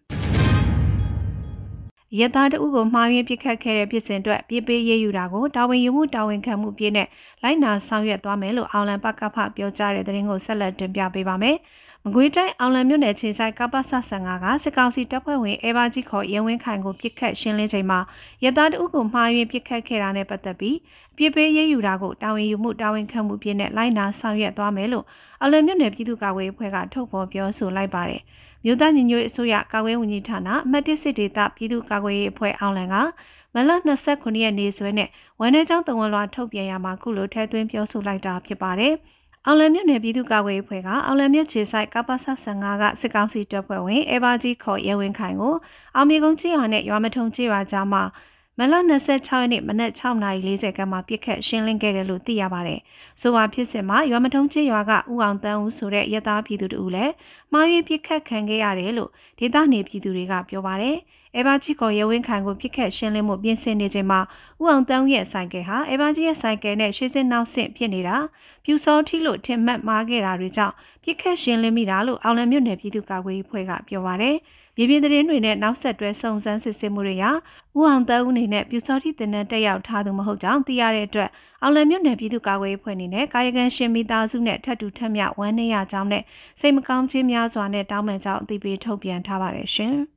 ရသားတအုပ်ကိုမှားယွင်းပစ်ခတ်ခဲ့တဲ့ဖြစ်စဉ်အတွက်ပြည်ပေးရေးယူတာကိုတာဝန်ယူမှုတာဝန်ခံမှုပြည့်နဲ့လိုက်နာဆောင်ရွက်သွားမယ်လို့အောင်လံပကဖပြောကြားတဲ့သတင်းကိုဆက်လက်တင်ပြပေးပါမယ်။မကွေးတိုင်းအောင်လံမြို့နယ်ခြေဆိုင်ကပ္ပဆ15ကစစ်ကောင်စီတပ်ဖွဲ့ဝင်အဲဘာကြီးခေါ်ရဲဝင်းခိုင်ကိုပစ်ခတ်ရှင်းလင်းချိန်မှာရသားတအုပ်ကိုမှားယွင်းပစ်ခတ်ခဲ့တာနဲ့ပတ်သက်ပြီးပြည်ပေးရေးယူတာကိုတာဝန်ယူမှုတာဝန်ခံမှုပြည့်နဲ့လိုက်နာဆောင်ရွက်သွားမယ်လို့အောင်လံမြို့နယ်ပြည်သူ့ကာကွယ်ရေးအဖွဲ့ကထုတ်ဖော်ပြောဆိုလိုက်ပါတယ်။မြို့သားညီညွတ်ရေးအစိုးရကာကွယ်ဝန်ကြီးဌာနအမှတ်၁စစ်ဒေသပြည်သူ့ကာကွယ်ရေးအဖွဲ့အောင်လံကမလ29ရက်နေ့စွဲနဲ့ဝန်ထမ်းကျောင်းတဝန်လွှာထုတ်ပြန်ရမှာခုလိုထည့်သွင်းပြောဆိုလိုက်တာဖြစ်ပါတယ်။အောင်လံမြို့နယ်ပြည်သူ့ကာကွယ်ရေးအဖွဲ့ကအောင်လံမြို့ခြေဆိုင်ကပ္ပဆ15ကစစ်ကောင်စီတပ်ဖွဲ့ဝင်အဲဘာကြီးခေါ်ရဲဝင်းခိုင်ကိုအောင်မြေကုန်းကျေးရွာနဲ့ရွာမထုံကျေးရွာကြားမှာမလ26ရက်နေ့မနက်6:40ခန့်မှာပြစ်ခတ်ရှင်းလင်းခဲ့တယ်လို့သိရပါတယ်။ဆိုပါဖြစ်စဉ်မှာရွာမထုံကျေးရွာကဦးအောင်တန်းဦးဆိုတဲ့ရသားပြည်သူတို့လည်းမှားယွင်းပြစ်ခတ်ခံခဲ့ရတယ်လို့ဒေသနေပြည်သူတွေကပြောပါတယ်။အဲဘာကြီးကိုရဲဝင်းခိုင်ကိုပြစ်ခတ်ရှင်းလင်းမှုပြင်ဆင်နေချိန်မှာဦးအောင်တန်းရဲ့ဆိုင်ကယ်ဟာအဲဘာကြီးရဲ့ဆိုင်ကယ်နဲ့ရှေ့စစ်နောက်ဆင့်ဖြစ်နေတာပြူစောထီလို့ထင်မှတ်မှားခဲ့တာတွေကြောင့်ပြစ်ခတ်ရှင်းလင်းမိတာလို့အောင်လံမြို့နယ်ပြည်သူ့ကာကွယ်ရေးအဖွဲ့ကပြောပါတယ်။မြေပြင်သတင်းတွေနဲ့နောက်ဆက်တွဲစုံစမ်းစစ်ဆေးမှုတွေရာဦးအောင်တန်းဦးအနေနဲ့ပြူစောတိတင်တဲ့တက်ရောက်ထားသူမဟုတ်ကြောင်းသိရတဲ့အတွက်အောင်လံမြို့နယ်ပြည်သူ့ကာကွယ်ရေးအဖွဲ့အနေနဲ့ကာယကံရှင်မိသားစုနဲ့ထပ်တူထပ်မျှဝမ်းနည်းရကြောင်းနဲ့စိတ်မကောင်းခြင်းများစွာနဲ့တောင်းပန်ကြောင်းအသိပေးထုတ်ပြန်ထားပါတယ်ရှင်။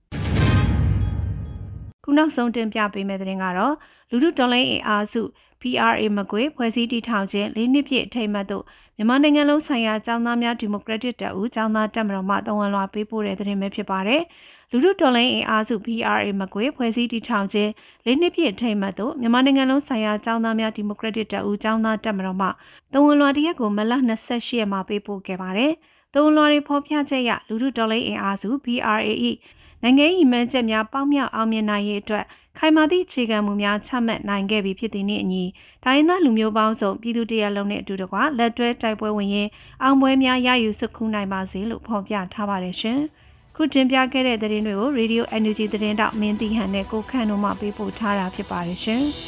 ခုနောက်ဆုံးတင်ပြပေးမယ့်သတင်းကတော့လူထုတော်လှန်ရေးအားစု PRA မကွေဖွဲ့စည်းတည်ထောင်ခြင်း၄နှစ်ပြည့်အထိမ်းအမှတ်သို့မြန်မာနိုင်ငံလုံးဆိုင်ရာကျောင်းသားများဒီမိုကရက်တစ်တပ်ဦးကျောင်းသားတပ်မတော်မှတဝန်လွှာပေးပို့တဲ့သတင်းပဲဖြစ်ပါတယ်။လူထုတော်လှန်ရေးအားစု PRA မကွေဖွဲ့စည်းတည်ထောင်ခြင်း၄နှစ်ပြည့်အထိမ်းအမှတ်သို့မြန်မာနိုင်ငံလုံးဆိုင်ရာကျောင်းသားများဒီမိုကရက်တစ်တပ်ဦးကျောင်းသားတပ်မတော်မှတဝန်လွှာတရက်ကိုမလ28ရက်မှာပေးပို့ခဲ့ပါတယ်။တဝန်လွှာတွေဖော်ပြချက်အရလူထုတော်လှန်ရေးအားစု PRA ၏နိုင်ငံရေးမှန်းချက်များပေါင်းမြောက်အောင်မြင်နိုင်ရေးအတွက်ခိုင်မာသည့်အခြေခံမူများချမှတ်နိုင်ခဲ့ပြီဖြစ်သည်နှင့်အညီတိုင်းသားလူမျိုးပေါင်းစုံပြည်သူတရက်လုံးနဲ့အတူတကွလက်တွဲတိုက်ပွဲဝင်ရင်အောင်ပွဲများရယူစုခုနိုင်ပါစေလို့ဖော်ပြထားပါတယ်ရှင်။ခုတင်ပြခဲ့တဲ့သတင်းတွေကို Radio NUG သတင်းတောက်မင်းတီဟန်နဲ့ကိုခန့်တို့မှပေးပို့ထားတာဖြစ်ပါတယ်ရှင်။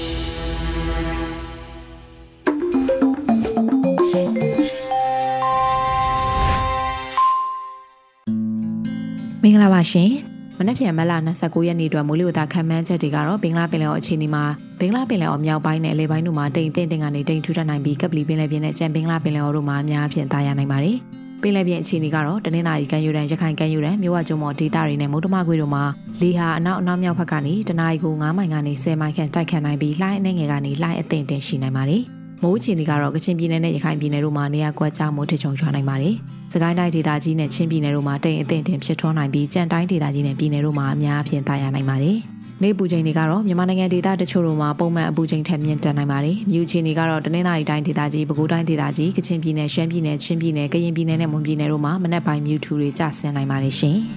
မင်္ဂလာပါရှင်မနက်ဖြန်မလ29ရက်နေ့အတွက်မိုးလေဝသခန့်မှန်းချက်တွေကတော့ဘင်္ဂလားပင်လယ်အော်အခြေအနေမှာဘင်္ဂလားပင်လယ်အော်မြောက်ပိုင်းနဲ့အလယ်ပိုင်းတို့မှာတိမ်တင်ကနေတိမ်ထူထပ်နိုင်ပြီးကပလီပင်လယ်ပြင်နဲ့ကြံဘင်္ဂလားပင်လယ်အော်တို့မှာအများအပြားသားရနိုင်ပါတယ်ပင်လယ်ပြင်အခြေအနေကတော့တနင်္သာရီကမ်းရိုးတန်းရခိုင်ကမ်းရိုးတန်းမြဝကျွန်းပေါ်ဒေသတွေနဲ့မုဒ္ဓမကွေ့တို့မှာလေဟာအနောက်မြောက်ဘက်ကနေတနအီကို9မိုင်ကနေ10မိုင်ခန့်တိုက်ခတ်နိုင်ပြီးလှိုင်းအနှဲငယ်ကနေလှိုင်းအသင့်တင်ရှိနိုင်ပါတယ်မိုးအခြေအနေကတော့ကချင်ပြည်နယ်နဲ့ရခိုင်ပြည်နယ်တို့မှာနေရာကွက်ကြားမိုးထချုံရွာနိုင်ပါတယ်။စကိုင်းတိုင်းဒေသကြီးနဲ့ချင်းပြည်နယ်တို့မှာတိမ်အထင်တင်ဖြစ်ထွန်းနိုင်ပြီးကြံတိုင်းဒေသကြီးနဲ့ပြည်နယ်တို့မှာအများအပြားသားရနိုင်ပါတယ်။နေပူချိန်တွေကတော့မြန်မာနိုင်ငံဒေသတချို့တို့မှာပုံမှန်အပူချိန်ထက်မြင့်တက်နိုင်ပါတယ်။မြူအခြေအနေကတော့တနင်္သာရီတိုင်းဒေသကြီးပဲခူးတိုင်းဒေသကြီးကချင်ပြည်နယ်ရှမ်းပြည်နယ်ချင်းပြည်နယ်ကရင်ပြည်နယ်နဲ့မွန်ပြည်နယ်တို့မှာမနက်ပိုင်းမြူထူတွေကျဆင်းနိုင်ပါတယ်ရှင်။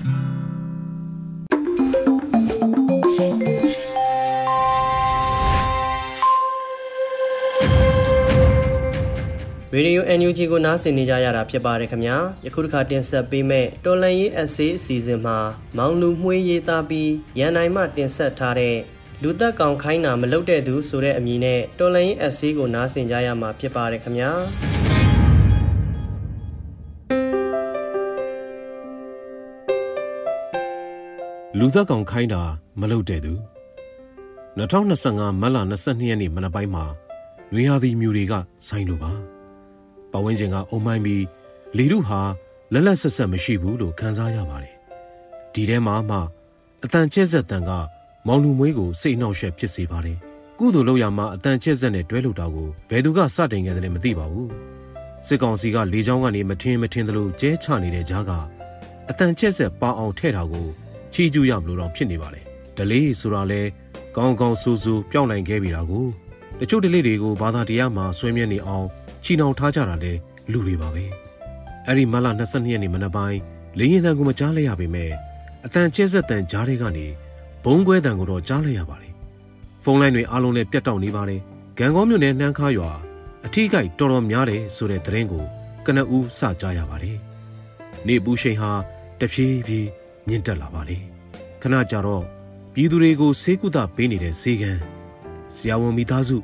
Radio NUG ကိုနားဆင်နေကြရတာဖြစ်ပါတယ်ခင်ဗျာယခုတစ်ခါတင်ဆက်ပေးမဲ့တော်လန်ရေးအစီအစဉ်မှာမောင်လူမှွေးရေးသားပြီးရန်နိုင်မှတင်ဆက်ထားတဲ့လူသက်ကောင်ခိုင်းတာမလုပ်တဲ့သူဆိုတဲ့အမည်နဲ့တော်လန်ရေးအစီကိုနားဆင်ကြရမှာဖြစ်ပါတယ်ခင်ဗျာလူသက်ကောင်ခိုင်းတာမလုပ်တဲ့သူ2025မတ်လ22ရက်နေ့မနက်ပိုင်းမှာနွေရာသီမြူတွေကဆိုင်းလို့ပါပတ်ဝန်းကျင်ကအုံမိုင်းပြီးလေထုဟာလက်လက်ဆက်ဆက်မရှိဘူးလို့ခံစားရပါတယ်ဒီထဲမှာမှအတန်ကျက်ဆက်တန်ကမောင်လူမွေးကိုစိတ်နှောက်ယှက်ဖြစ်စေပါတယ်ကုသိုလ်လုပ်ရမှာအတန်ကျက်ဆက်နဲ့တွဲလို့တာကိုဘယ်သူကစတင်ခဲ့တယ်လဲမသိပါဘူးစစ်ကောင်စီကလေကြောင်းကနေမထင်သလိုကျဲချနေတဲ့ကြားကအတန်ကျက်ဆက်ပါအောင်ထဲ့တာကိုချီးကျူးရမလို့တော့ဖြစ်နေပါတယ်ဒလေးဆိုတာလဲကောင်းဆိုးပြောင်းနိုင်ခဲ့ပြီတာကိုတချို့ဒလေးတွေကိုဘာသာတရားမှာဆွဲမြဲနေအောင်ချီနှောင်ထားကြတာလဲလူတွေပါပဲအဲ့ဒီမလ22ရက်နေ့မနက်ပိုင်းလေရင်တန်ကိုမကြားလိုက်ရပေမဲ့အတန်ကျဲဆက်တန်ကြားတွေကနေဘုံကွဲတန်ကိုတော့ကြားလိုက်ရပါတယ်ဖုန်းလိုင်းတွေအားလုံးနဲ့ပြတ်တောက်နေပါတယ်ဂံကောမြို့နယ်နှမ်းခါရွာအထီးကိုက်တော်တော်များတယ်ဆိုတဲ့သတင်းကိုကနဦးစကြားရပါတယ်နေပူရှိန်ဟာတဖြည်းဖြည်းမြင့်တက်လာပါတယ်ခဏကြာတော့ပြည်သူတွေကိုဆေးကုသပေးနေတဲ့ဆေးကန်းဆရာဝန်မိသားစု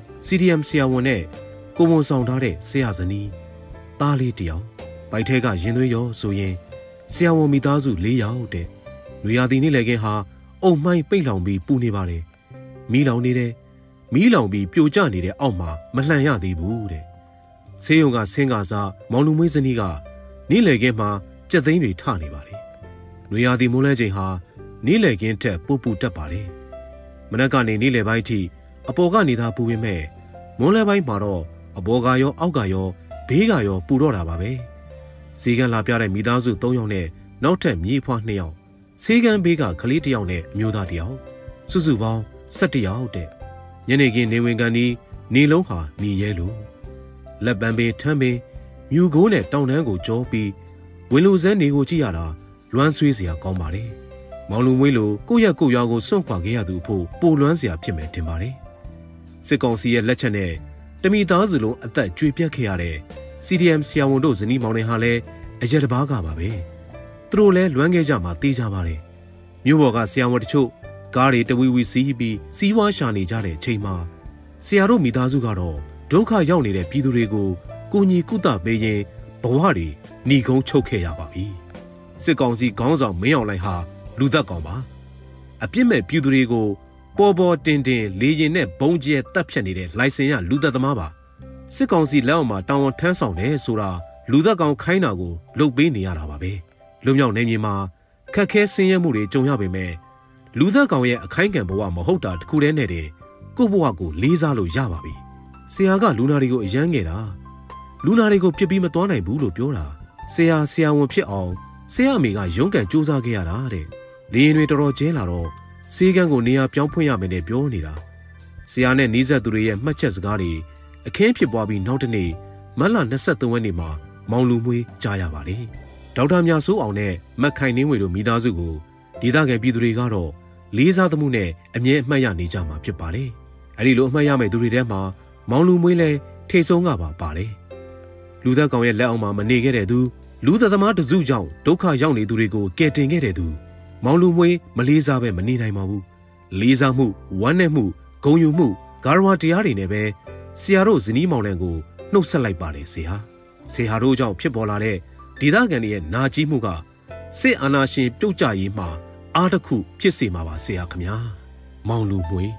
CDM ဆရာဝန်နဲ့ကိုဝန်ဆောင်ထားတဲ့ဆရာဇနီးသားလေးတယောက်ဗိုက်ထဲကရင်သွေးရောဆိုရင်ဆရာဝန်မိသားစု၄ယောက်တဲ့နွေရာသီနေ့လည်ခင်းဟာအုံမှိုင်းပိတ်လောင်ပြီးပူနေပါတယ်မီးလောင်နေတဲ့မီးလောင်ပြီးပြိုကျနေတဲ့အောက်မှာမလှန်ရသေးဘူးတဲ့ဆေးရုံကဆင်းကားစားမောင်လူမွေးဇနီးကနေ့လည်ခင်းမှာကြက်သိန်းတွေထနေပါတယ်နွေရာသီမိုးလဲချိန်ဟာနေ့လည်ခင်းထက်ပူပူတက်ပါတယ်မနက်ကနေနေ့လည်ပိုင်းထိအပေါ်ကနေသာပူပေမဲ့မွန်းလဲပိုင်းမှာတော့အပေါ်ကရောအောက်ကရောဘေးကရောပူတော့တာပါပဲဈေးကန်းလာပြတဲ့မိသားစု3ယောက်နဲ့နောက်ထပ်မြေးဖွား2ယောက်ဈေးကန်းဘေးကကလေး1ယောက်နဲ့အမျိုးသား1ယောက်စုစုပေါင်း17ယောက်တဲ့ညနေခင်းနေဝင်ကန်ဒီနေလုံးဟာနေရဲလို့လက်ပံပင်ထမ်းပင်မြူကိုးနဲ့တောင်တန်းကိုကြောပြီးဝင်လူစန်းနေကိုကြည့်ရတာလွမ်းဆွေးစရာကောင်းပါလေမောင်လူမွေးလိုကိုယ့်ရက်ကိုယ်ရွာကိုစွန့်ခွာခဲ့ရသူအဖို့ပိုလွမ်းစရာဖြစ်မယ်ထင်ပါတယ်စစ်ကောင်စီရဲ့လက်ချက်နဲ့တမိသားစုလုံးအသက်ကြွေပြတ်ခဲ့ရတဲ့ CDM ဆရာဝန်တို့ဇနီးမောင်နှံဟာလည်းအရက်တစ်ပါးကပါပဲသူတို့လည်းလွမ်းခဲ့ကြမှာသိကြပါတယ်မြို့ပေါ်ကဆရာဝန်တချို့ကားတွေတဝီဝီစီးပြီးစီးဝါးရှာနေကြတဲ့အချိန်မှာဆရာတို့မိသားစုကတော့ဒုက္ခရောက်နေတဲ့ပြည်သူတွေကိုကိုညီကုသပေးရင်ဘဝတွေหนีကုန်းချုပ်ခဲ့ရပါပြီစစ်ကောင်စီခေါင်းဆောင်မင်းအောင်လှိုင်ဟာလူသက်ကောင်ပါအပြစ်မဲ့ပြည်သူတွေကိုပေါ်ပေါ်တင်တင်လေရင်နဲ့ဘုံကျဲတပ်ဖြတ်နေတဲ့လိုင်စင်ရလူသက်သမားပါစစ်ကောင်စီလက်အောက်မှာတာဝန်ထမ်းဆောင်တယ်ဆိုတာလူသက်ကောင်ခိုင်းတာကိုလုပ်ပေးနေရတာပါပဲလူမျိုးနေမြေမှာခက်ခဲဆင်းရဲမှုတွေကြုံရပေမဲ့လူသက်ကောင်ရဲ့အခိုင်ခံဘဝမဟုတ်တာတခုတည်းနဲ့တည်းကိုယ့်ဘဝကိုလေးစားလို့ရပါပြီဆရာကလူနာတွေကိုအယမ်းငယ်တာလူနာတွေကိုပြစ်ပြီးမသွားနိုင်ဘူးလို့ပြောတာဆရာဝန်ဖြစ်အောင်ဆရာအမေကရုန်းကန်စူးစမ်းခဲ့ရတာတဲ့လေရင်တွေတော်တော်ကျဲလာတော့ဆေးကန်းကိုနေရာပြောင်းဖွင့်ရမယ်နဲ့ပြောနေတာဆရာနဲ့နီးစပ်သူတွေရဲ့မှတ်ချက်စကားတွေအခင်းဖြစ်ပွားပြီးနောက်တနေ့မတ်လ23ရက်နေ့မှာမောင်လူမွေးကြားရပါတယ်ဒေါက်တာမြစိုးအောင်နဲ့မက်ခိုင်နှင်းဝေတို့မိသားစုကိုဒေသခံပြည်သူတွေကတော့လေးစားသမှုနဲ့အမြဲအမှတ်ရနေကြမှာဖြစ်ပါတယ်အဲ့ဒီလိုအမှတ်ရမယ့်သူတွေထဲမှာမောင်လူမွေးလည်းထိတ်ဆုံးကပါပါတယ်လူသက်ကောင်ရဲ့လက်အောက်မှာမနေခဲ့တဲ့သူလူသက်သမားတစုကြောင့်ဒုက္ခရောက်နေသူတွေကိုကယ်တင်ခဲ့တဲ့သူမောင်လူမွေးမလေးစားပဲမနေနိုင်ပါဘူးလေးစားမှုဝမ်းနည်းမှုဂုဏ်ယူမှုဂါရဝတရားတွေနဲ့ပဲဆရာတို့ဇနီးမောင်နှံကိုနှုတ်ဆက်လိုက်ပါတယ်ဆရာတို့ကြောင့်ဖြစ်ပေါ်လာတဲ့ဒေသခံတွေရဲ့နာကြီးမှုကစစ်အာဏာရှင်ပြုတ်ကျရေးမှာအားတစ်ခုဖြစ်စေမှာပါဆရာခင်ဗျာမောင်လူမွေး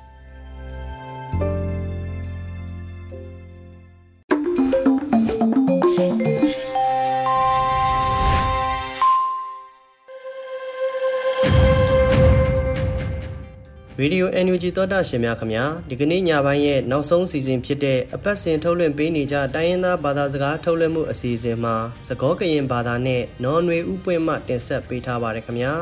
ရေဒီယို NUG သောတာရှင်များခင်ဗျာဒီကနေ့ညပိုင်းရဲ့နောက်ဆုံးစီစဉ်ဖြစ်တဲ့အပတ်စဉ်ထုတ်လွှင့်ပေးနေကြတိုင်းရင်းသားဘာသာစကားထုတ်လွှင့်မှုအစီအစဉ်မှာစကောကရင်ဘာသာနဲ့နော်နွေဥပွင့်မှတင်ဆက်ပေးထားပါတယ်ခင်ဗျာ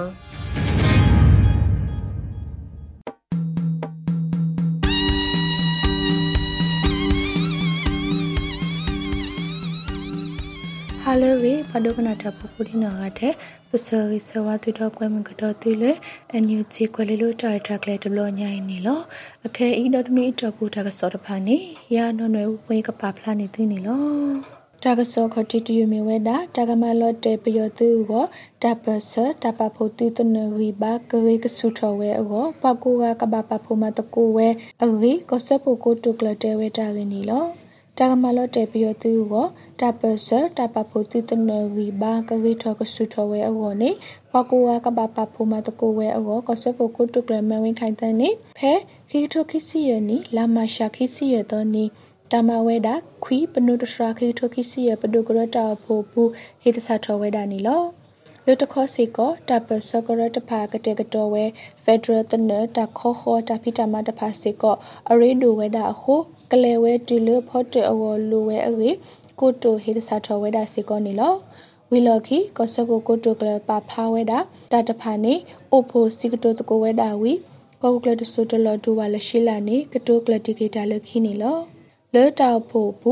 ဟာလိုဝေဘာဒုကနာတာပပူဒီနာကတဲ့ပစရိစဝတူတော့ကွဲမကတော့တူလေအန်ယူဂျီကွဲလေးလို့တာတာကလေးတဘလညိုင်းနေလောအခဲဤတော့တမီတော့ပူတာကစောတဖာနေရာနော်နွယ်ဝေကပါဖလာနေသူနေလောတာကစောခတိတူမီဝဲတာတာကမလော့တေပယောတူကိုတပစတပဖို့တူတနရီဘာကရေကဆူထဝဲအောပကူကကဘာပဖို့မတကူဝဲအရီကစပုကိုတုကလတဲဝဲတာရင်းနေလောတာကမလော့တေပယောတူကိုတပစတပဖို့တူတနရီဘာကရေထောကဆူထဝဲအောနေပကူကကဘာပဖို့မတကူဝဲအောကစပုကိုတုကလမဝင်ခိုင်တဲ့နေဖဲခီထိုခီစီယနီလာမရှာခီစီယတော့နီတမဝဲတာခွီပနုတရှရာခီထိုခီစီယပဒုကရတာဖို့ဘူးဟိတဆာထောဝဲတာနီလောလွတ်တခေါ်စီကတပစကရတဖာကတဲ့ကတော့ဝဲဖက်ဒရယ်တနတခေါ်ခေါ်တဖိတမတဖာစီကအရေဒိုဝဲတာအခုကလေဝဲတူလဖော့တေအောလူဝဲအရေကိုတိုဟိတဆာထောဝဲတာစီကနီလောဝီလော်ခီကဆဘကိုတိုကလပဖာဝဲတာတတဖာနေအိုဖိုစီကတိုတကိုဝဲတာဝီကောကလတဆူတလဒူဝါလရှိလာနေကတိုကလတိကေတာလခီနီလောလေတောက်ဖို့ဘူး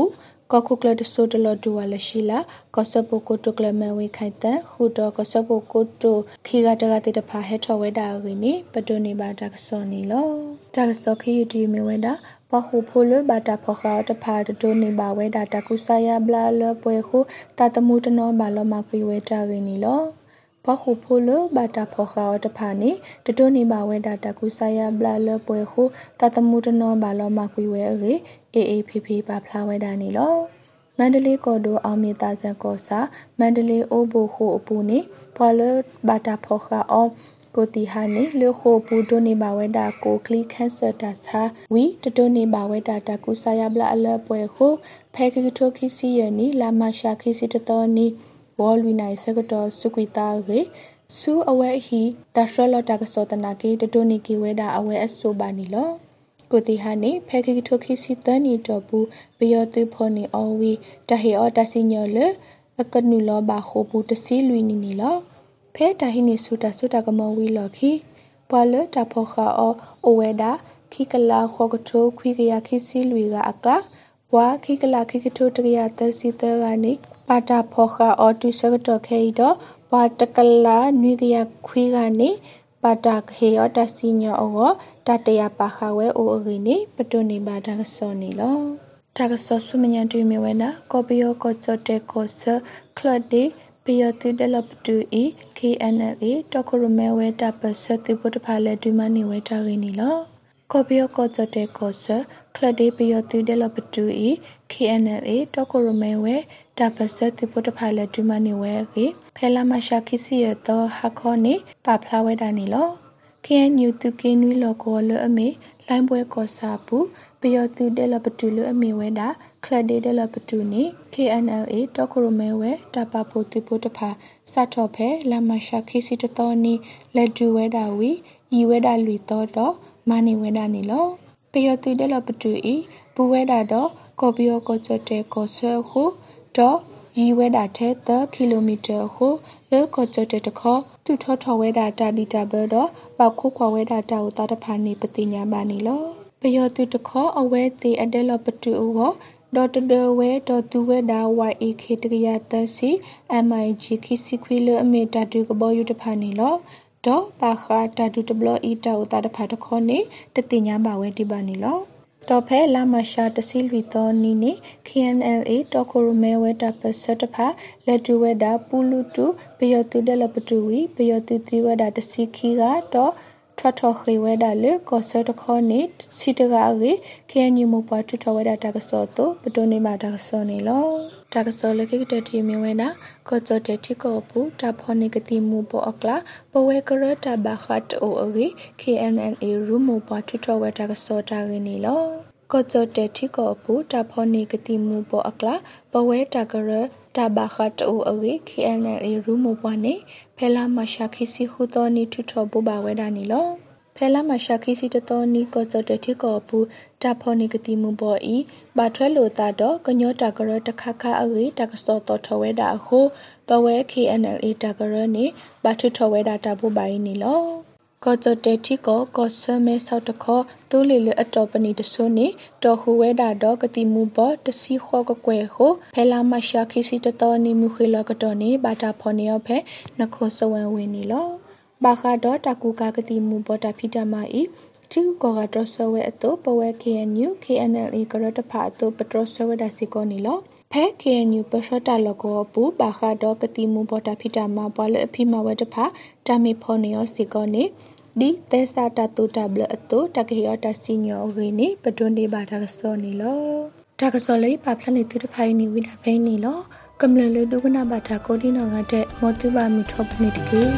ก็คุกเลดโซตลอดูวาลชิลาก็สบุกุตุกเลเมวิไข่ตันคูดอก็สบุกุตุขีกาตกาติตพาเฮทอเวดารินีปตุนิบาดักซอนีโลดักซอคียูดีเมเวดาพอคูพูลบาตาพอขาวตพาตตุนิบาเวดาตะกุสายาบลาเลปวยคูตาตมูตนอบาลมากุยเวดารินีโลพอคูพูลบาตาพอขาวตพานีตตุนิบาเวดาตะกุสายาบลาเลปวยคูตาตมูตนอบาลมากุยเวอรีAAPP ปาพลาเวดานีโลမန္တလေးကော်ဒိုအောင်မြေတာဇန်ကောစာမန္တလေးအိုဘိုခိုအပူနေပွာလဘာတာဖောခါအောကိုတီဟာနေလေခိုပူဒိုနေပါဝဲတာကိုကလီခန့်ဆာတာစာဝီတတိုနေပါဝဲတာတကူဆာယဘလာအလပွဲခိုဖဲကီထိုခီစီယနီလာမရှာခီစီတတော်နီဝေါ်လူနိုင်စကတော်စုကွီတာရေစူအဝဲဟီတာရှလတာကစောတနာကီတတိုနေကီဝဲတာအဝဲအဆိုပါနီလောကိုတီဟာနေဖဲခိထိုခိစီတန်နီတော့ဘူးပယောတူဖော်နေအော်ဝီတဟေအော်တစီညောလေအကနူလောဘာခိုဘူးတစီလူနီနီလောဖဲတဟိနေဆူတာကမောဝီလော်ခီပွာလတာဖောခါအောအိုဝဲဒါခိကလာခေါကထိုခွီကရခိစီလူကအကဘွာခိကလာခိကထိုတရတစီတကနေပါတာဖောခါအောတူစကတော့ခဲတော့ဘွာတကလာနွေကရခွီကနေပါတာခေယောတစီညောအောတတရပါခဝဲအိုအရီနေပတုနေပါဒါကစောနေလောဒါကစောဆုမညာတူမီဝဲနာကောပီယိုကောချတေကောဆခလဒေပီယတူဒလပတူအီ KNLA တခရမဲဝဲတပစတိပုတဖာလေဒူမနီဝဲတာရင်းနီလောကောပီယိုကောချတေကောဆခလဒေပီယတူဒလပတူအီ KNLA တခရမဲဝဲတပစတိပုတဖာလေဒူမနီဝဲကေဖဲလာမရှာခိစီရတော့ဟခေါနေပဖလာဝဲတာနီလောKNU တူကင်းနွီလောကောလအမေလိုင်းပွဲကောစာပူပယောတူဒဲလပတူလအမေဝဲတာခလဒေဒဲလပတူနီ KNLA တခရမဲဝဲတပပိုတူပိုတဖာစတ်ဖဲလာမရှာခိစီတတော်နီလက်ဒူဝဲတာဝီဤဝဲတာလူတော့မနီဝဲတာနီလောပယောတူဒဲလပတူဤဘူဝဲတာတော့ကောပီယောကောချတဲ့ကောဆခုတော့ရီဝဲတာတဲ့ကီလိုမီတာဟုလေကောချတဲ့တခေါသူထောဝဲတာတာလီတာဘတော့ပောက်ခုခွာဝဲတာတာကိုတာတဖာနေပတိညာပါနေလောပယောသူတခေါအဝဲသေးအတဲလပတူအောဒေါ်တဒဝဲဒေါ်တူဝဲတာ YAK တကရတစီ MIG ခိစီခွေလအမေတာတူကဘောယူတဖာနေလောဒေါ်ပါခါတာတူတဘလအီတာကိုတာတဖာတခေါနေတတိညာပါဝဲတိပါနေလောတော့ဖဲလာမရှာတစီလီတော်နီနေ KNLA တခရမဲဝဲတာပစတဖာလက်တူဝဲတာပူလူတူပယောတူဒလပတူဝီပယောတူတီဝဲတာတစီခီကတော့ထွတ်ထော်ခေဝဲတာလေကောဆတခေါနေစီတကားရေ KNU မပွားထွတ်ထော်ဝဲတာတကစောတော့ပတိုနေမှာတကစောနေလောတကစောလကိတတီမြဝဲနာကောချတဲ့တီကောပူတဖောနေကတိမူပေါ်အကလာပဝဲကရတာဘခတ်အိုအရီ KNLA ရူမပွားထွတ်ထော်ဝဲတာကစောတာရင်းနေလောကောချတဲ့တီကောပူတဖောနေကတိမူပေါ်အကလာပဝဲတကရတာဘခတ်အိုအရီ KNLA ရူမပွားနေဖဲလာမရှာခိစီခုတော်နီထွတ်ထော်ပူပါဝဲတာနေလောဖဲလာမရှာခိစီတတော်နီကောချတဲ့တီကောပူတဖောနေကတိမူပေါ်ဤဘာထွဲလိုတာတော့ကညောတာကရတခခအရီတကစောတော်ထော်ဝဲတာဟုပဝဲ KNLA တကရနေဘာထွထော်ဝဲတာတပူပါနေလောကောချတဲ့တီကောဆမဲဆောက်တခေါတူလီလအတော်ပနီတဆုနေတော်ဟူဝဲတာတော့ကတိမူပေါ်တစီခေါကကွယ်ဟုဖဲလာမရှာခိစီတတော်နီမူခေလကတော်နေဘာတာဖော်နေရဖဲနခုစဝံဝင်နေလောဘာခါတော့တကူကကတိမူပေါ်တာဖိတမဤသူကောကတော့ဆဝဲအတော့ပဝဲ KNU KNLA ကရတဖာတော့ပထရဆဝဲတာစီကောနီလောဖဲ KNU ပရှတာလကောပူဘာခါတော့ကတိမူပေါ်တာဖိတမပွာလအဖိမဝဲတဖာတာမီဖော်နေရစီကောနေဒီတဲစာတာတူတဘလအတော့တကေရတာစီညောဝေနေပတွန်ဒီဘာတာစောနေလောတာကစောလေးပါဖလနေသူတဖိုင်နေဝိလာဖဲနေလောကမ္လလေဒုကနာဘာတာကိုဒီနောကတဲ့မောတူဘာမီထောပနေတကေ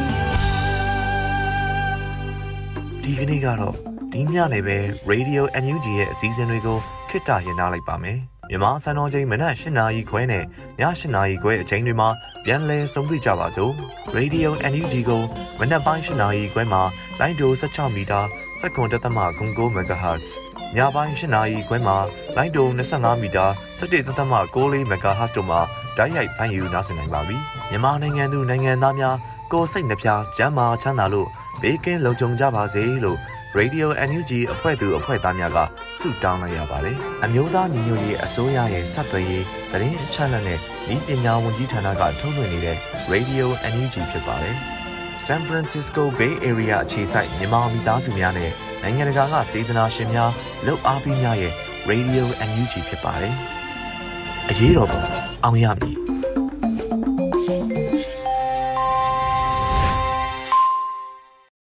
ဒီကနေ့ကတော့ဒီညနေပဲ Radio NUG ရဲ့အစည်းအဝေးတွေကိုခਿੱတရနာလိုက်ပါမယ်မြန်မာစံတော်ချိန်မနက်၈နာရီခွဲနဲ့ည၈နာရီခွဲအချိန်တွေမှာပြန်လည်ဆုံတွေ့ကြပါစို့ Radio NUG ကိုမနက်ပိုင်း၈နာရီခွဲမှာလိုင်းဒို16မီတာ7.9 MHz ညပိုင်း၈နာရီခွဲမှာလိုင်းဒို25မီတာ17.6 MHz တို့မှာဓာတ်ရိုက်ဖမ်းယူနားဆင်နိုင်ပါပြီမြန်မာနိုင်ငံသူနိုင်ငံသားများကိုယ်စိတ်နှပြကျန်းမာချမ်းသာလို့ဘေးကင်းလုံခြုံကြပါစေလို့ Radio NUG အဖွဲ့သူအဖွဲ့သားများကဆုတောင်းလိုက်ရပါတယ်။အမျိုးသားညီညွတ်ရေးအစိုးရရဲ့စက်သွေးရေးသတင်းအချက်အလက်နဲ့ဤပညာဝန်ကြီးဌာနကထုတ်လွှင့်နေတဲ့ Radio NUG ဖြစ်ပါတယ်။ San Francisco Bay Area အခြေစိုက်မြန်မာမိသားစုများနဲ့နိုင်ငံတကာကစေတနာရှင်များလှုပ်အားပေးများရဲ့ Radio NUG ဖြစ်ပါတယ်။အရေးတော်ပုံအောင်ရမည်